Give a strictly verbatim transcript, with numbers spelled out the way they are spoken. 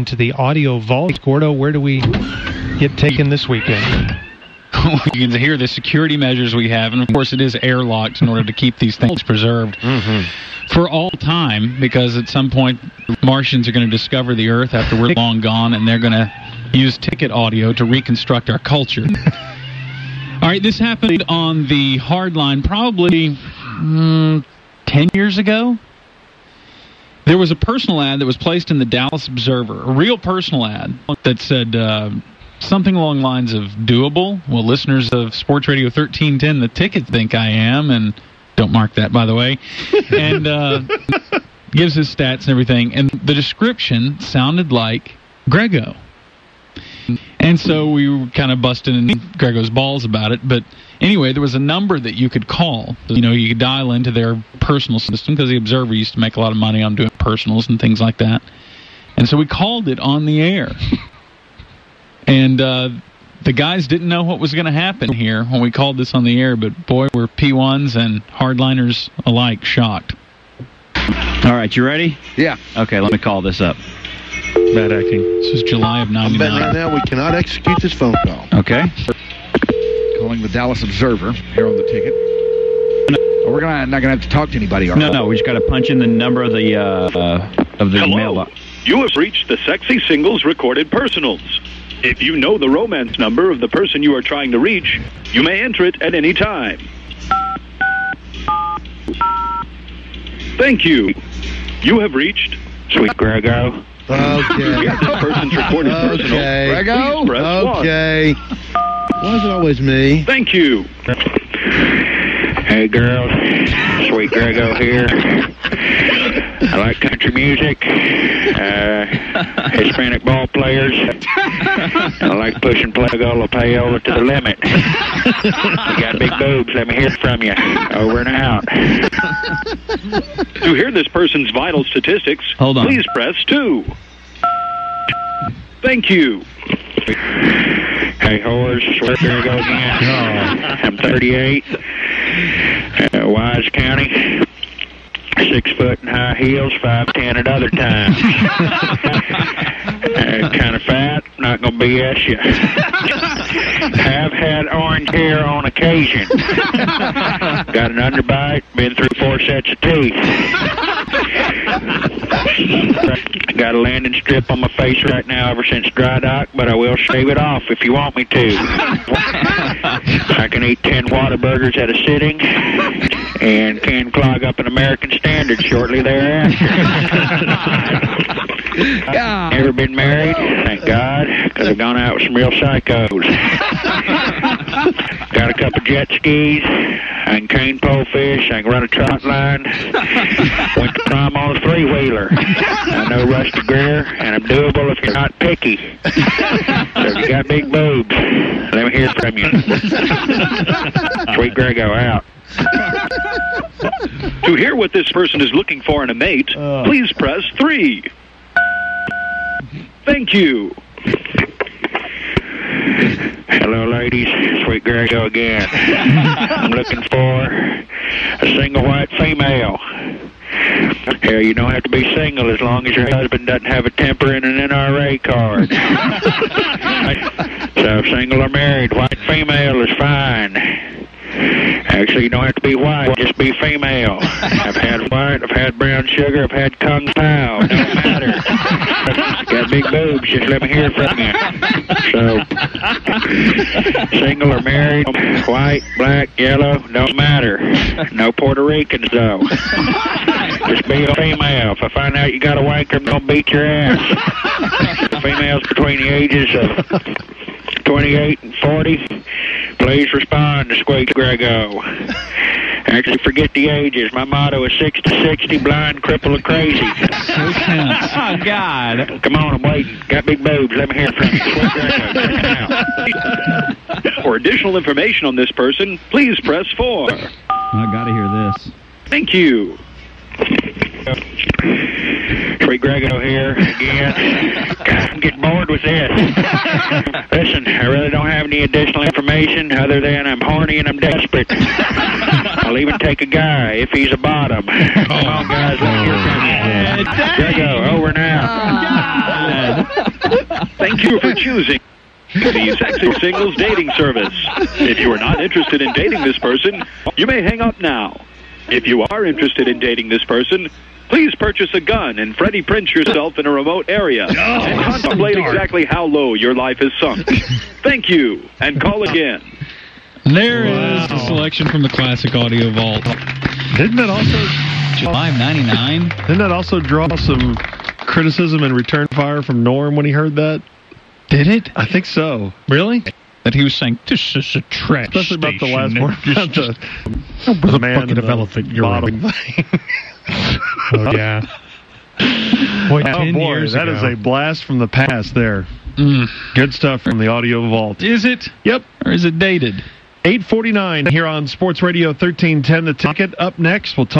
into the audio vault. Gordo, where do we get taken this weekend? You can hear the security measures we have, and of course it is airlocked in order to keep these things preserved mm-hmm. for all time, because at some point Martians are going to discover the Earth after we're long gone, and they're going to use ticket audio to reconstruct our culture. All right, this happened on the hard line probably mm, ten years ago. There was a personal ad that was placed in the Dallas Observer, a real personal ad that said... Uh, something along the lines of doable. Well, listeners of Sports Radio thirteen ten, the ticket think I am, and don't mark that, by the way, and uh, gives his stats and everything. And the description sounded like Grego. And so we were kind of busting in Grego's balls about it. But anyway, there was a number that you could call. You know, you could dial into their personal system, because the Observer used to make a lot of money on doing personals and things like that. And so we called it on the air. And uh, the guys didn't know what was going to happen here when we called this on the air, but boy, were P ones and hardliners alike shocked. All right, you ready? Yeah. Okay, let me call this up. Bad acting. This is July of ninety-nine. I'm betting right now we cannot execute this phone call. Okay. Calling the Dallas Observer here on the ticket. Oh, we're gonna not going to have to talk to anybody, are we? No, no, we just got to punch in the number of the, uh, uh, of the Hello. mailbox. You have reached the Sexy Singles Recorded Personals. If you know the romance number of the person you are trying to reach, you may enter it at any time. Thank you. You have reached Sweet Grego. Okay. This person's recorded personal. Okay. Grego? Please press Okay. Why is it always me? one. Thank you. Hey, girls. Sweet Grego here. I like country music, uh, Hispanic ball players. I like pushing Plagola Payola to the limit. You got big boobs, let me hear from you. Over and out. To hear this person's vital statistics, Hold on. please press two. Thank you. Hey, whores. Sweet Grego again. I'm thirty-eight. Uh, Wise County. Six foot in high heels, five ten at other times. uh, kind of fat, not gonna B S you. Have had orange hair on occasion. Got an underbite, been through four sets of teeth. Got a landing strip on my face right now ever since dry dock, but I will shave it off if you want me to. I can eat ten Whataburgers at a sitting and can clog up an American Standard shortly thereafter. Never been married, thank God, because I've gone out with some real psychos. Got a couple jet skis. I can cane pole fish. I can run a trot line. Went to prom on a three-wheeler. I know Rusty Greer, and I'm doable if you're not picky. So if you got big boobs, let me hear from you. Sweet Grego out. To hear what this person is looking for in a mate, uh. please press three. Thank you. Hello, ladies. Sweet Grego again. I'm looking for a single white female. Hell, you don't have to be single as long as your husband doesn't have a temper and an N R A card. So, single or married, white female is fine. Actually, you don't have to be white, just be female. I've had white, I've had brown sugar, I've had Kung Pao. Don't matter. Got big boobs, just let me hear from you. So, single or married, white, black, yellow, don't matter. No Puerto Ricans, though. Just be a female. If I find out you got a wanker, I'm going to beat your ass. Females between the ages of twenty-eight and forty, please respond to Squeak Grego. Actually, forget the ages. My motto is six to sixty, blind, crippled, or crazy. Oh, God. Come on, I'm waiting. Got big boobs. Let me hear from you. Squeak Grego. For additional information on this person, please press four. I got to hear this. Thank you. Sweet Grego here again. I'm getting bored with this. Listen, I really don't have any additional information other than I'm horny and I'm desperate. I'll even take a guy if he's a bottom. Come on, guys, let's hear from you. Grego, over now. Thank you for choosing the Sexy Singles dating service. If you are not interested in dating this person, you may hang up now. If you are interested in dating this person, please purchase a gun and Freddie Prinze yourself in a remote area and contemplate exactly how low your life is sunk. Thank you, and call again. There Wow. is the selection from the Classic Audio Vault. Didn't that also five ninety-nine. didn't that also draw some criticism and return fire from Norm when he heard that? Did it? I think so. Really? That he was saying, this is a trash Especially about the last station. one. About the, the man bucket in of the elephant bottom urine. thing. Oh, yeah. Boy, Oh ten boy, years that ago. is a blast from the past there. Mm. Good stuff from the Audio Vault. Is it? Yep. Or is it dated? eight forty-nine here on Sports Radio thirteen ten The Ticket. Up next, we'll talk